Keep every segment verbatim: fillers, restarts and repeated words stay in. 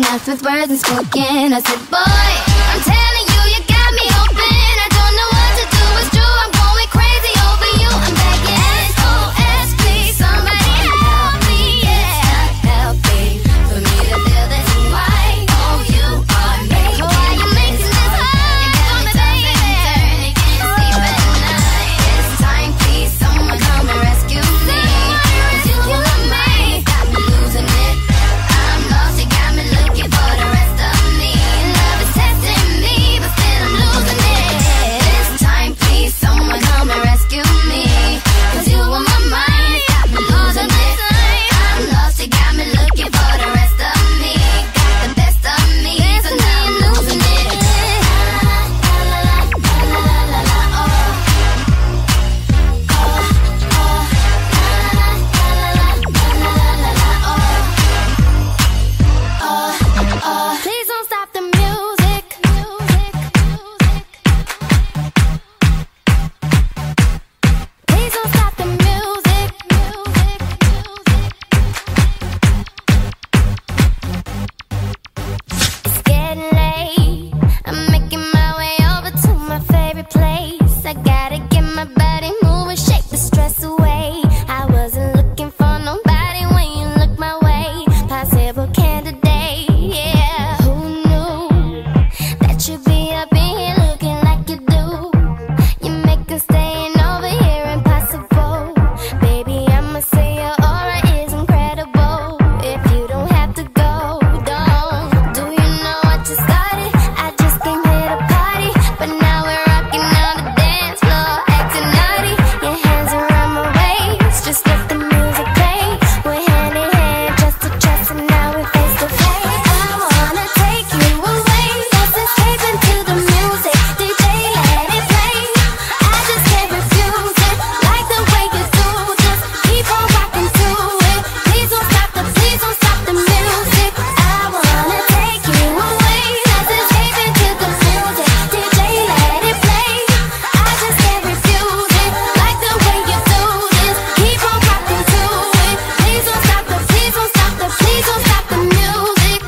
mouth with words unspoken. I said, boy, I'm telling you, you got me open. I don't know what to do, it's true, I'm going crazy over you. I'm begging, S O S, please, somebody help me, yeah. Help me, for me to feel this way. Oh, you are making, why you making this hard? You got me tossing and turning, can't sleep at night. It's time, please, someone come and rescue me. Cause you and my mind got me losing it. I'm lost, you got me looking for the rest of me. Love is testing me, but still I'm losing it. This time, please, someone come and rescue me. Cause you and my mind got me losing it. I'm lost, you got me looking for the rest of me. Got the best of me, so now I'm losing it. La la la la la la la oh. Oh, oh. La la la la la la la oh. Oh, oh. Please don't stop the music. Please don't stop the music. It's getting late. I'm making my way over to my favorite place. I gotta get my body moving, shake the stress away. I wasn't looking for nobody when you look my way. Possible candidate, yeah. Who knew that you'd be up in here looking like you do? You make us staying over here impossible. Baby, I'ma say your aura is incredible. If you don't have to go, don't. Do you know what you started? I just came here to party, but now we're rocking on the dance floor, acting naughty. Your hands around my waist, just let the music play. We're hand in hand, just to trust, and now we're face to face. I wanna take you away, let's escape into the music. D J, let it play. I just can't refuse it, like the way you do. Just keep on rocking to it. Please don't stop the, please don't stop the music. I wanna take you away, let's escape into the music. D J, let it play. I just can't refuse it, like the way you do. Just keep on rocking to it. Please don't stop the, please don't stop the, please don't stop the music.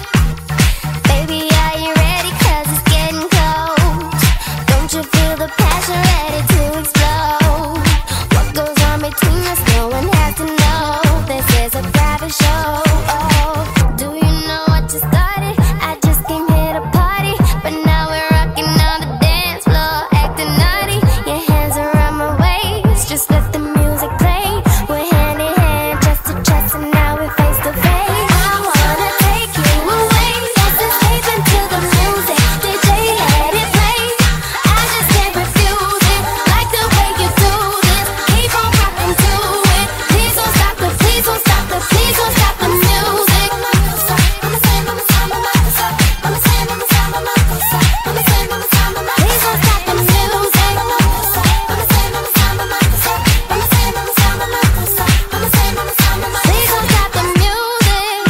Baby, are you ready? Cause it's getting cold. Don't you feel the passion ready to explode? What goes on between us, no one has to know. This is a private show. Oh, do you know what you started? I just came here to party, but now we're rocking on the dance floor, acting naughty. Your hands around my waist, just let the music play. We're hand in hand, just to trust, and now we're face to face. I wanna take you away, let's escape into the music. D J, let it play. I just can't refuse it, like the way you do this. Keep on rocking to it. Please don't stop the, please don't stop the, please don't stop the music. Mama say, mama say, mama say, mama say, mama say, mama say, mama say, mama say, mama say. Please don't stop the music. Mama say, mama say, mama say, mama say, mama say, mama say, mama say, mama say, mama say. Please don't stop the music.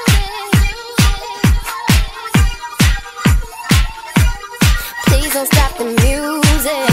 Please don't stop the music.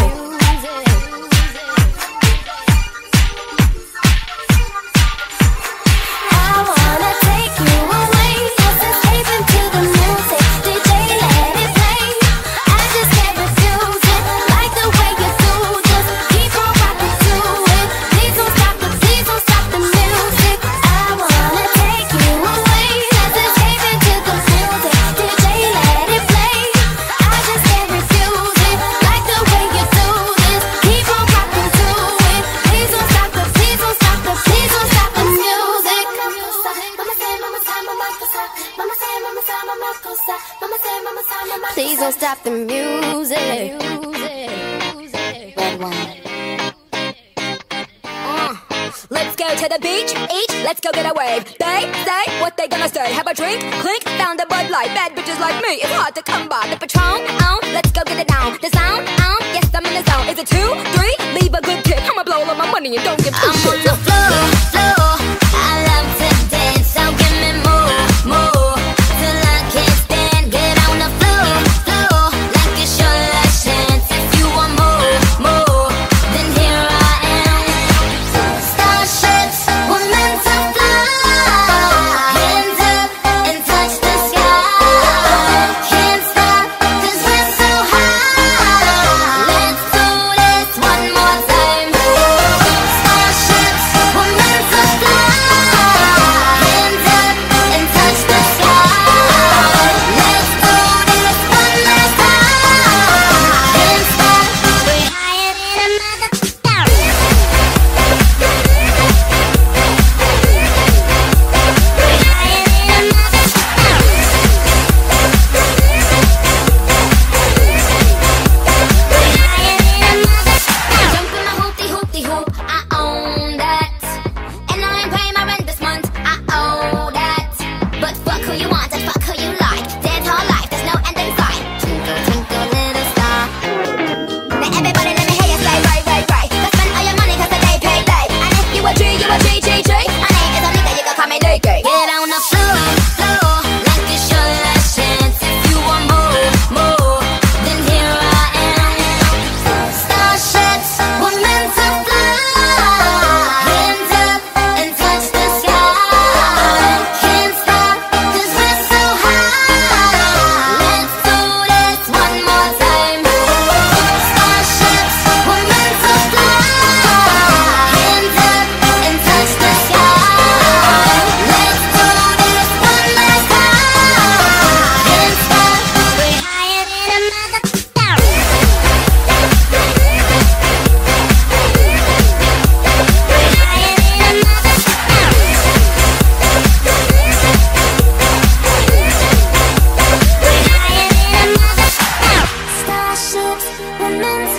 I wanna take you away, let's escape into the music. D J, let it play. I just can't refuse it, like the way you do. Just keep on rocking to it. Please don't stop the, please don't stop the music. I wanna take you away, let's escape into the music. D J, let it play. I just can't refuse it, like the way you do this. Keep on rocking to it. Please don't stop the, please don't stop the, please don't stop the music. Mama say, mama say, mama say, mama say, mama say, mama say, mama say, mama say, mama say. Please don't stop the music. Red one. Uh, let's go to the beach, each, let's go get a wave. They say what they gonna say. Have a drink, clink, found a Bud Light. Bad bitches like me, it's hard to come by. The Patron, on, let's go get it down. The sound, on, yes, I'm in the zone. Is it two, three? Leave a good tip. I'ma blow all of my money and don't give two I'm shits. on the floor, floor. I love to dance, so give me more, more. Till I can't stand, get on the floor, floor. Like it's your last chance. If you want more, more, then here I am. Starships were meant to fly. Hands up and touch the sky.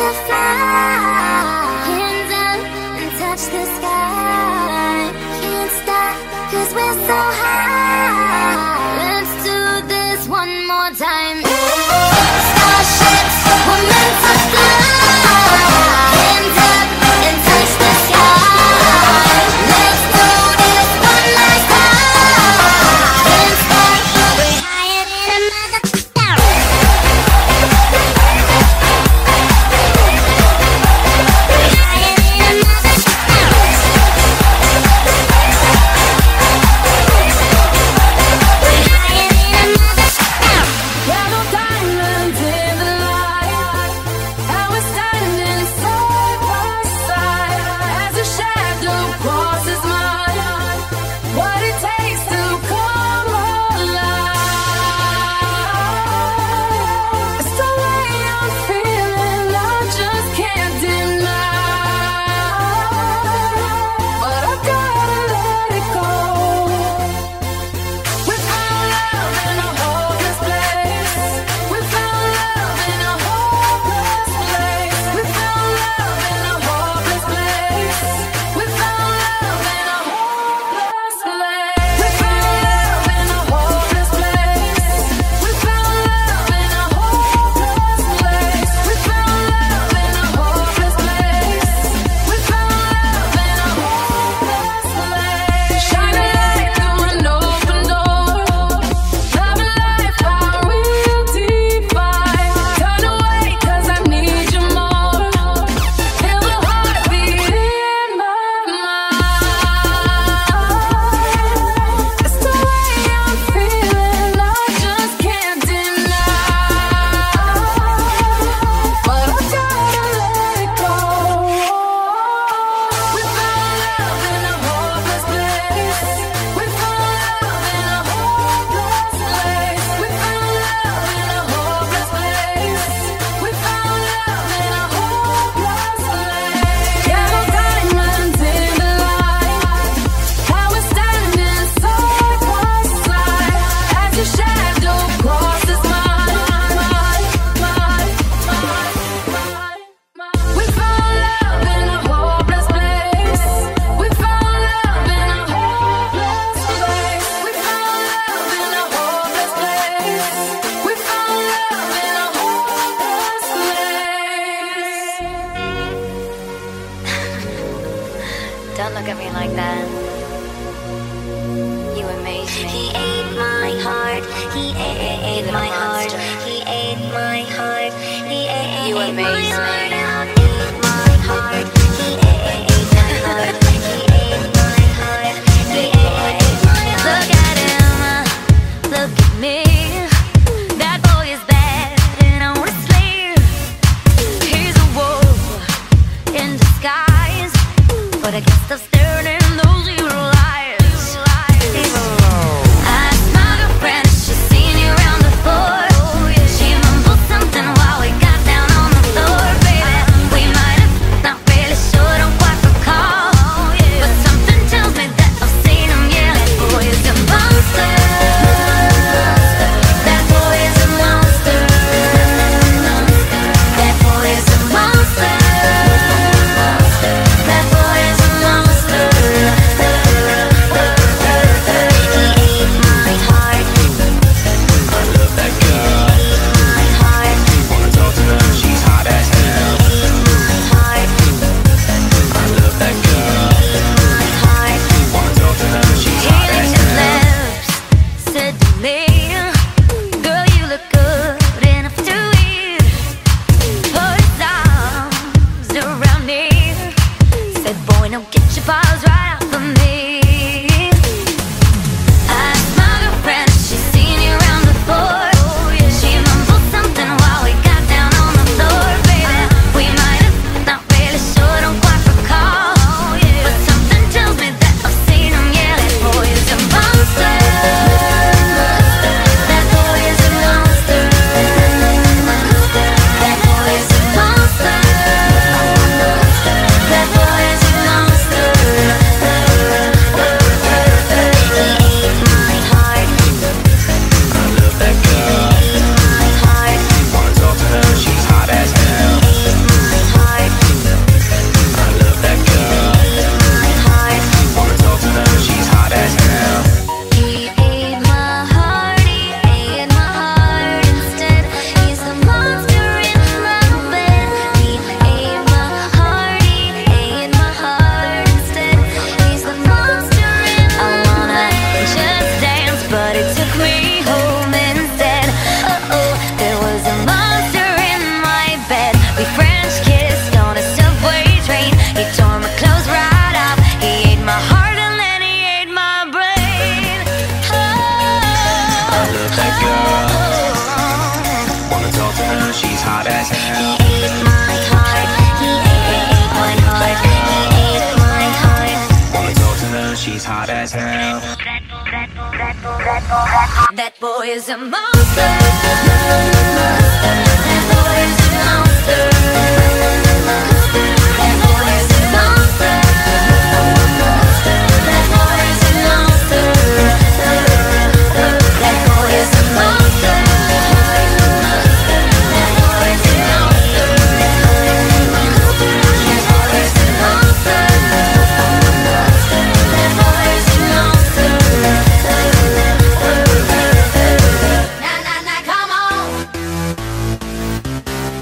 to fly. Hands up and touch the sky. Can't stop, cause we're so high. Let's do this one more time. Starships were meant to fly. Hands up and touch the sky. Let's do this one last time. Can't stop, we're higher than a mother. Yellow diamonds in the light, and we're standing side by side as a shadow crosses mine. What it takes to come alive. It's the way I'm feeling, I just can't deny. But I gotta let it go. We found love in a hopeless place. We found love in a hopeless place. We found love in a hopeless place. We found love in a hopeless place. We found love in a hopeless place. We found love in a hopeless place. We found love in a hopeless place. We found love in a hopeless place. Shine a light through an open door. Love and life are real divine. Turn away 'cause I need you more. Feel the heartbeat in my mind. It's the way I'm feeling, I just can't deny. But I gotta let it go. We found love in a hopeless place. We found love in a hopeless place. We found love in a hopeless place. We found love in a hopeless place. Yellow diamonds in the light, how we're standing side by side as your shadow crosses mine, mine, mine, mine, mine, mine. We found love in a hopeless place. We found love in a hopeless place. We found love in a hopeless place. We found love in a hopeless place. Don't look at me like that. You amaze me. He ate my heart. He ate my heart. He ate my heart. He ate you amaze me. Ate my heart. He ate my heart. He ate my heart. He ate my heart. Look at him. Look at me. That boy is bad, and I wanna slay. He's a wolf in disguise, but I guess I've stared in those evil eyes. Ask my girlfriend if she's seen you around before. She mumbled something while we got down on the floor, baby. We might have, not really sure, don't quite recall. But something tells me that I've seen him, yeah. That boy is a monster. That boy is a monster. That boy is a monster. That boy is a monster. That boy is a monster. That boy is a monster. That boy is a monster. That boy is a monster. That boy is a monster. That boy is a monster. That boy is a monster. That boy is a monster. Na na na, come on.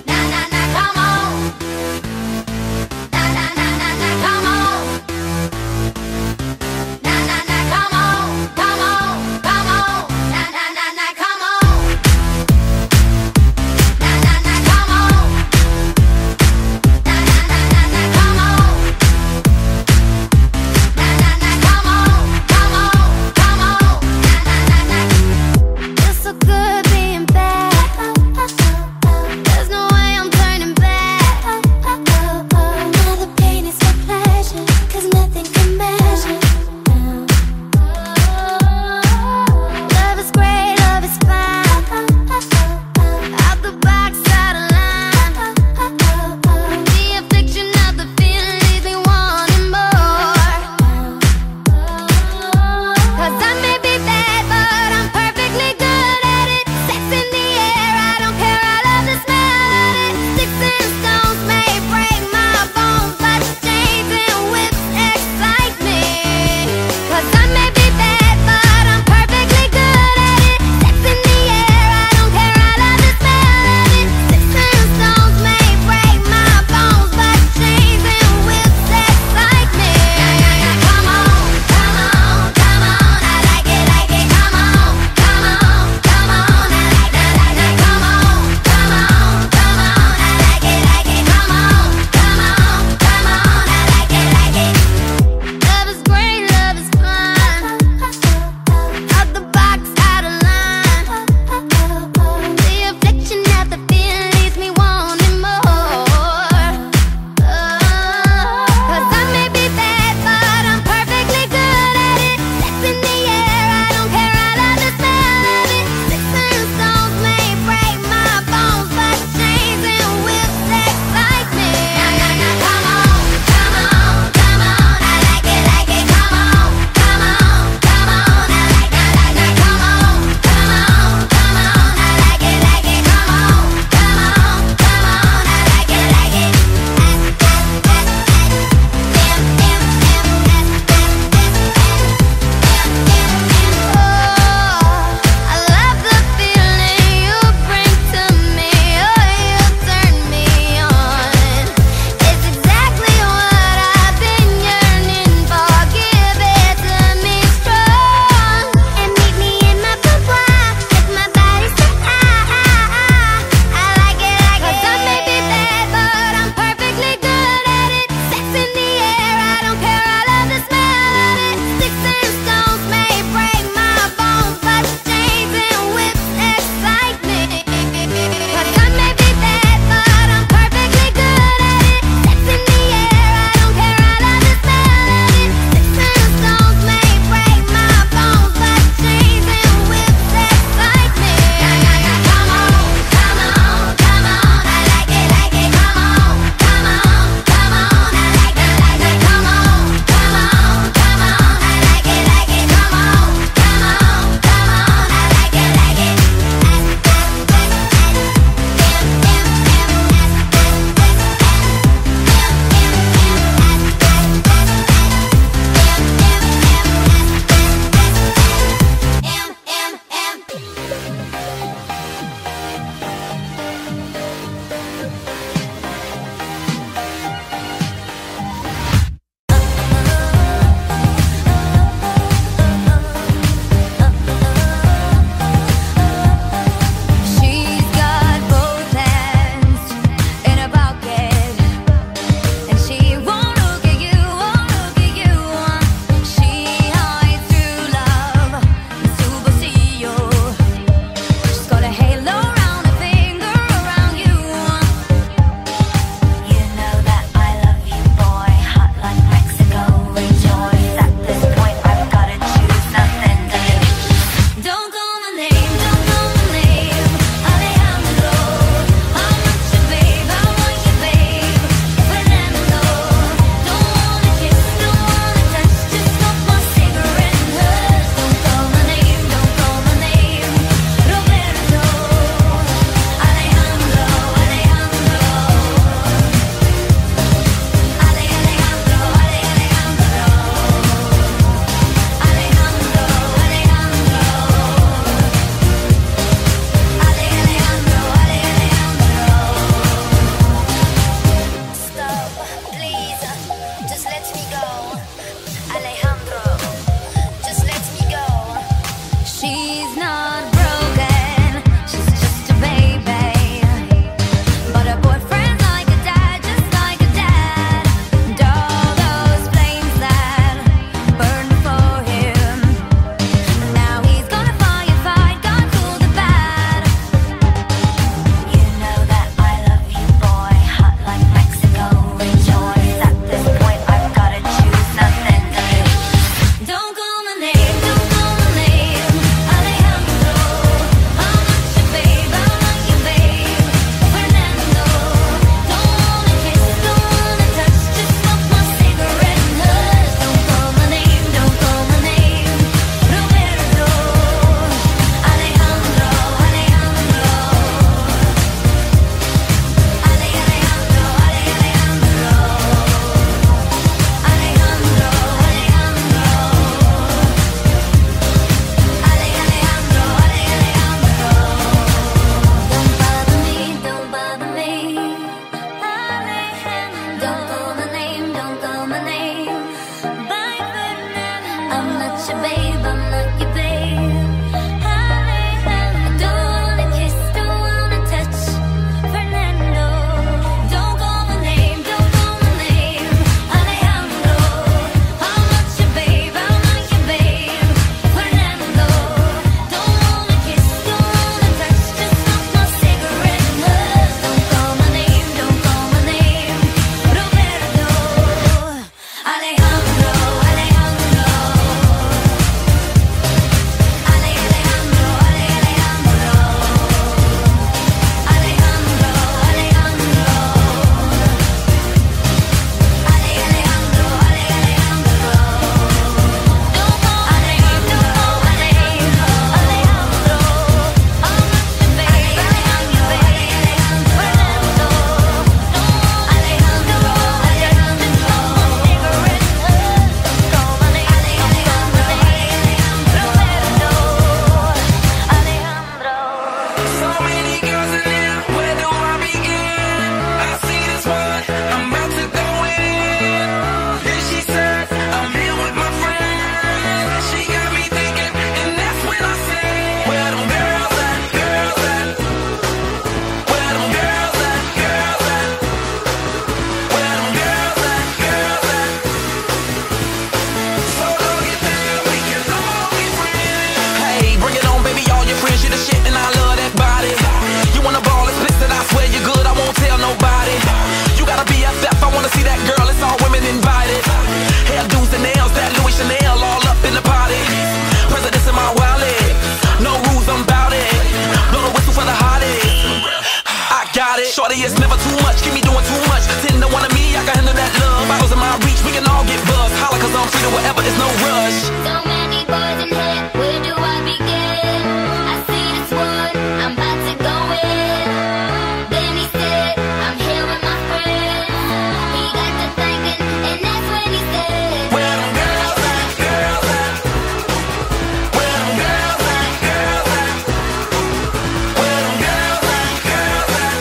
much, keep me doing too much. Ten to one of me, I can handle that love. Bottles in my reach, we can all get buzzed. Holla, cause I'm free to whatever, it's no rush. So many boys in here, where do I begin? I see this one, I'm about to go in. Then he said, I'm here with my friends. He got to thinking, and that's when he said, Where them girls at, girls at? Where them girls at, girls at? Where them girls at, girls at?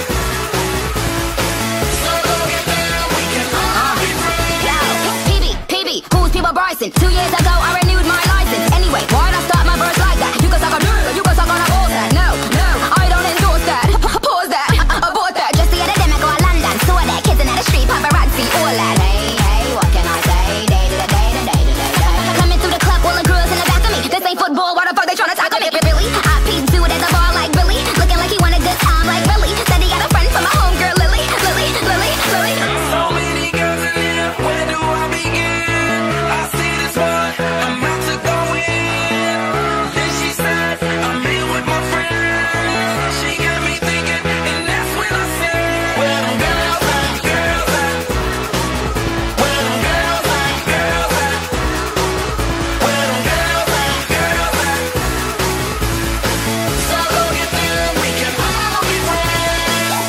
So go get down, we can all be friends. Yo, P B, P B, who's People Bryson? Two years ago, I renewed my license. Anyway, why'd I start my verse like that? You can suck on her, you can suck on a bullshit. No, no, I don't endorse that. Pause that, abort that. Just the other day, I go to London. Saw that kids in the street, paparazzi, all that. Hey, hey, what can I say? Day to the day to day to day day. Coming through the club, all the girls in the back of me. This ain't football, why the fuck they tryna tackle me? Billy, I peeped dude at the bar like Billy, looking like he want a good time like Billy. Said he got a friend from my homegirl Lily, Lily, Lily, Lily. So many girls in here, where do I begin? I see this one, I'm about to go in. Then she said, I'm here with my friends. She got me thinking, and that's when I said, Where them girls at, girls at? Where them girls at, girls at? Where them girls at, girls at? So go get them, we can all be friends.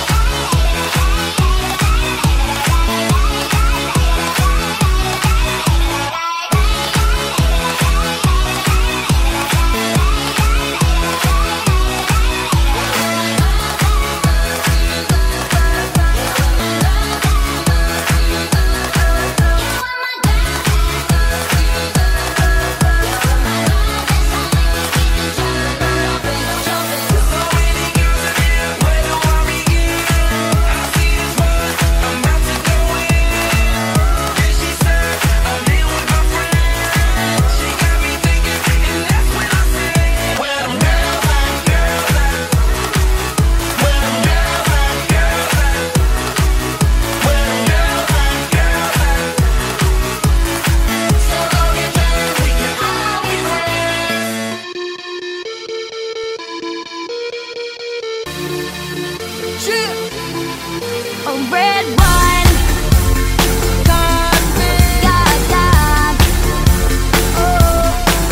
A red wine, God, God, God. Oh,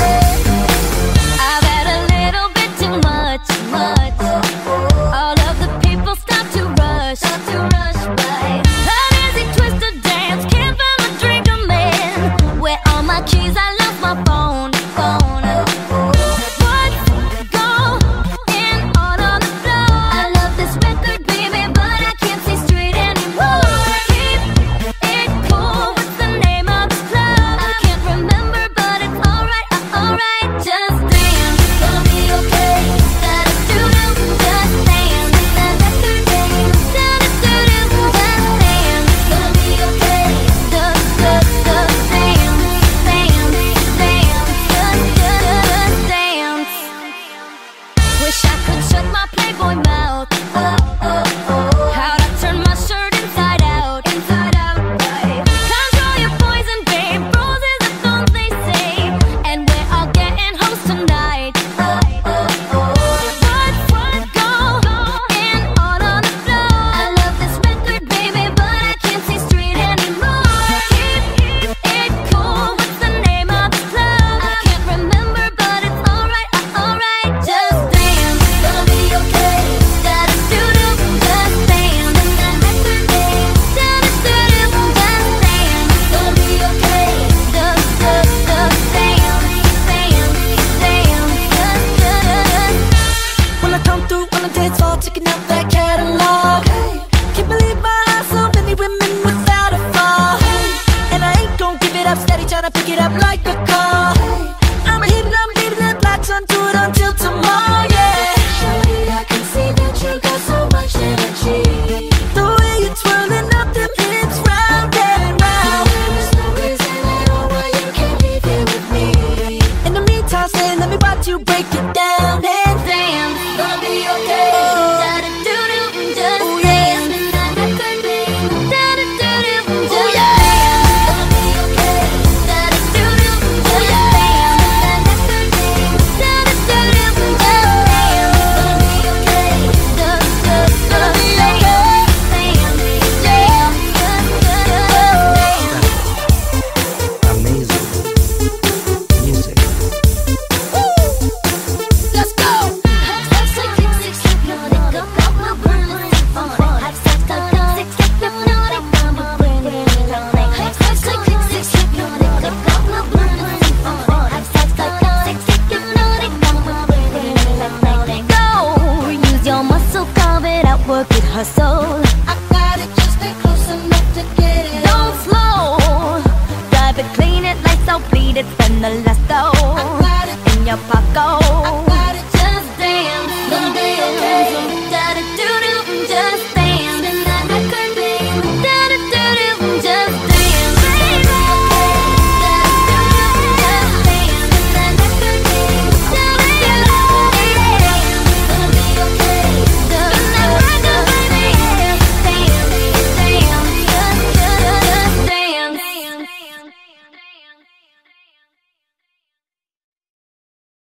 I've had a little bit too much, much. All of the people stop to rush, stop to rush by. An easy twisted dance, can't find my drink I'm in. Where all my keys? I lost my phone, phone. What's going on on the floor? I love this record, baby, but I can't see straight anymore. Keep it cool, what's the name of this club? I can't remember, but it's alright, uh, alright. Just dance, gonna be okay. Gotta do do, just dance. That record dance, do do do do, just dance. Gonna be okay. Just, just, just dance, dance, dance. Just, just dance. Wish I could shut my Playboy mouth. Oh, oh, oh. How'd I turn my shirt inside out, inside out? Control your poison, babe. Roses are thorns, they say, and we're all getting hoes tonight. Oh, oh, oh. What's what's going on on the floor? I love this record, baby, but I can't see straight anymore. Keep it cool. What's the name of this club? I can't remember, but it's alright, uh, alright. Just dance, gonna be okay. Gotta do do, just dance. That record dance, do do do do, just dance. Gonna be okay. Just, just, just dance, dance, dance. Just, just. When I come through on the dance floor, checking out that catalog. Can't believe my eyes, so many women without a flaw. And I ain't gon' give it up, steady tryna pick it up like